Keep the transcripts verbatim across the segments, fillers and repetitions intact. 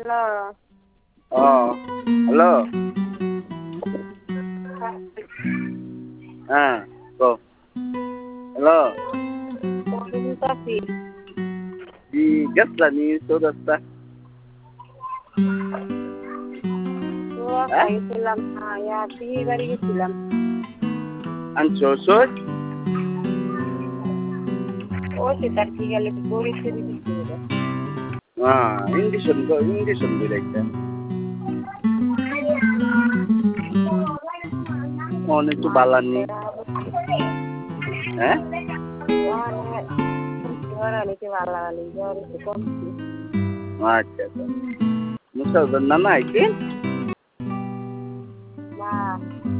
Hello. ও hello. হ্যাঁ কো hello. Tapi Di gas lah ni sudah sah. gua kayak film ya di bari film. Ansosot. Oh sekitar tiga lebih boleh sih di situ. Ah, English ko English direkta. Mon itu balan ni. Eh? Wah, ini balan ni jauh itu kompi. Acha. Musa nana ikin? Nah,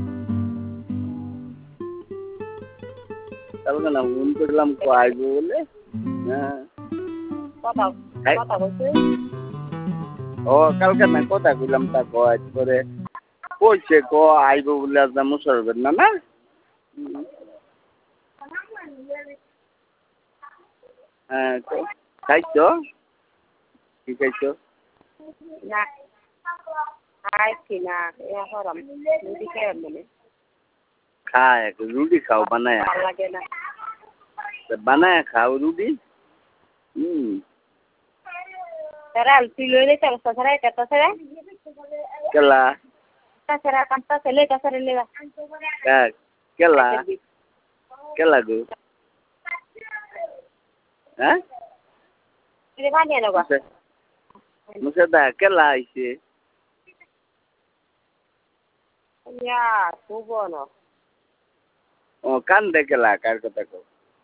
Kalau kan untuk dalam ko aibo bole. Nah. kota kota bose. Oh, kalau kan kota bilang tak ko aj pore. Koche ko aibo bole azna musar nana. হ্যাঁ খাইছো কি খাইছো না খাইছি না এখন রুটি খেয়ে মানে খায় রুটি খাও বানায় ভালো লাগে না বানায় খাও রুটি হুম Será el filo de esta cosa será que esto será কেলা esta será canta se le que hacer le va কেলা কেলা গো হ্যাঁ le va ni algo মুসে দা কেলা আইছে ya tu bueno ও কান দে কেলা কার কথা কো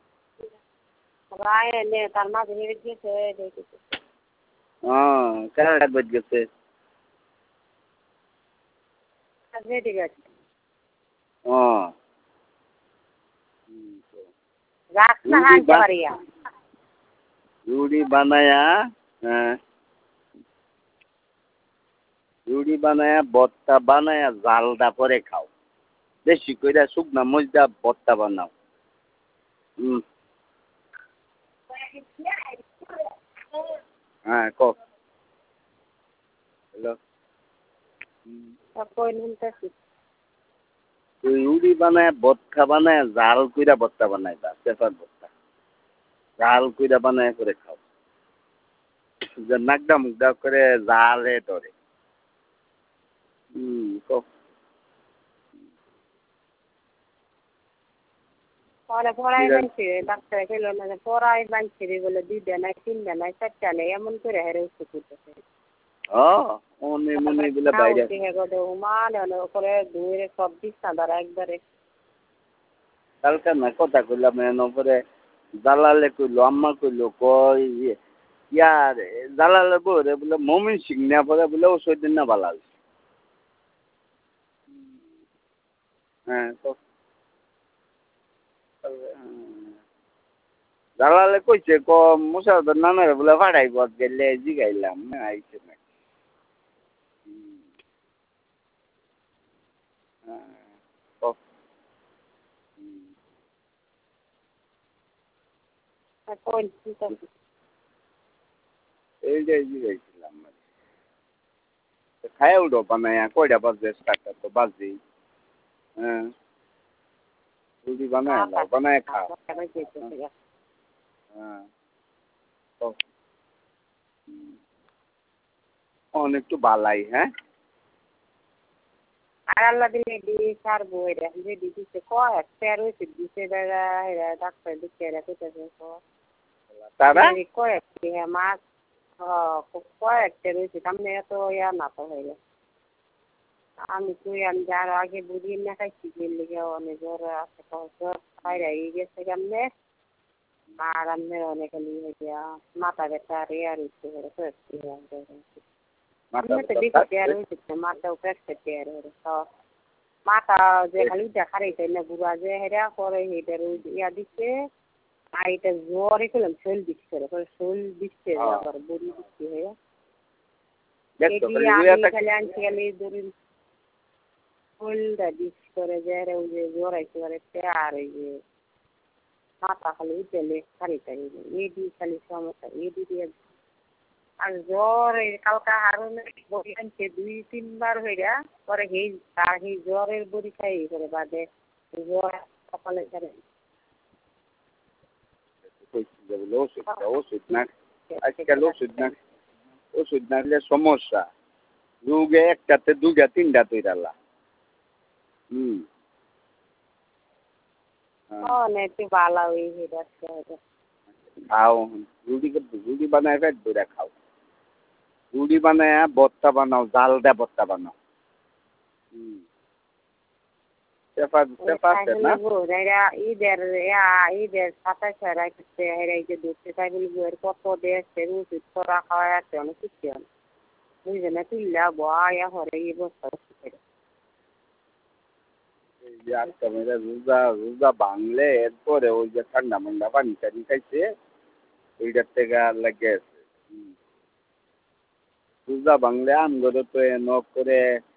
রায় নে তার মা ধরে গেছে দেখি হ্যাঁ কার বাজ গেছে আজকে ঠিক আছে ও রাত না হাঁটতে পারিয়া রুটি বানায়া হ্যাঁ রুটি বানায়া বত্তা বানায়া জালদা পরে খাও বেশি কইরা শুকনা মজদা বত্তা বানাও হুম হ্যাঁ কো হ্যালো কই নিতেছি রুটি বানায় বত্তা বানায় জাল কইরা বত্তা বানায় তা পেপার বত্তা জাল কইরা বানায় করে খাও যে নাকডা মুগডা করে জালে ধরে হুম কো পরে পড়াই বানছে ডাক্তার খেল না পড়াই বানছে বলে দুইটা নাই তিনটা নাই চারটা নেই এমন করে হেরে উঠতে করতেছে ও অনে মনে বলে বাইরে মানে করে ধুয়ে সব বিছনা দ্বারা একবারে কালকে না কথা কইলাম এন পরে জালালে কইলো আম্মা কইলো কই ইয়ার জালালে বলে বলে মমিন সিং না পরে বলে ও সৈদিন না বালাল হ্যাঁ তো জালালে কইছে ক মুসাদ নানারে বলে ফাড়াইব গেলে জিগাইলাম না আইছে না এই যে জিগাইছিলাম খায় উঠো বানায় কয়টা বাজে স্টার্টার তো বাজেই হ্যাঁ রুটি বানায় লাও বানায় খাও হ্যাঁ অনেকটু বালাই হ্যাঁ আর আল্লাহ দিলে দি সার বই রে যে দিছে কয় তের হইছে দিছে দাদা এরা ডাক্তার দিছে এরা কইতাছে তারা কয় কি মাছ কয় তের হইছে সামনে এত ইয়া না তো হয়ে গেছে আমি তুই আমি যার আগে বুঝি না খাইছি গেলে অনেক জ্বর আছে জ্বর খাইরা এই গেছে কেমনে আর আমি অনেক হয়ে মাথা ব্যথা রে আর ইচ্ছে মাথাও পেটছে টের মাথা যে খালি দেখার না বুড়া যে হেরা করে হেটার ইয়া দিচ্ছে আর এটা জ্বরে খেলাম শরীর দিচ্ছে শরীর দিচ্ছে বুড়ি দিচ্ছে হয়ে খালি আনছি খালি ধরুন শরীরটা দিস করে যে ওই যে জ্বরাইতে পারে আর ওই যে মাথা খালি উঠলে খালি খালি এই দিয়ে খালি সমস্যা এই দিয়ে আর জ্বর এই কালকা হারুনের বড়ি আনছে দুই তিনবার হইয়া পরে সেই তার সেই জ্বরের বড়ি খাই করে বাদে জ্বর সকালে ধরে ওষুধ ওষুধ না আজকাল ওষুধ না ওষুধ না হলে সমস্যা রোগে একটাতে দুইটা তিনটা তৈরালা হুম একটু ভালো হয়ে যাচ্ছে খাও রুটি রুটি বানায় পেট ভরে খাও রুটি বানায় ভর্তা বানাও জাল দেয়া ভর্তা বানাও হুম পেঁপা পেঁপা আছে না ঈদের ঈদের সাতাশ রাখছে এই যে দুধতে চাই বলি বইয়ের কত দেখছে ওষুধ করা খাওয়া আছে অনেক কিছু বুঝবে না তুললা বয়া হরে এই বস্তা আজকে মেয়েরা রোজা রোজা ভাঙলে এরপরে ওই যে ঠান্ডা মান্ডা পানি টানি খাইছে ওইটার থেকে আর লাগে আছে রোজা ভাঙলে আমগরে তো এ নখ করে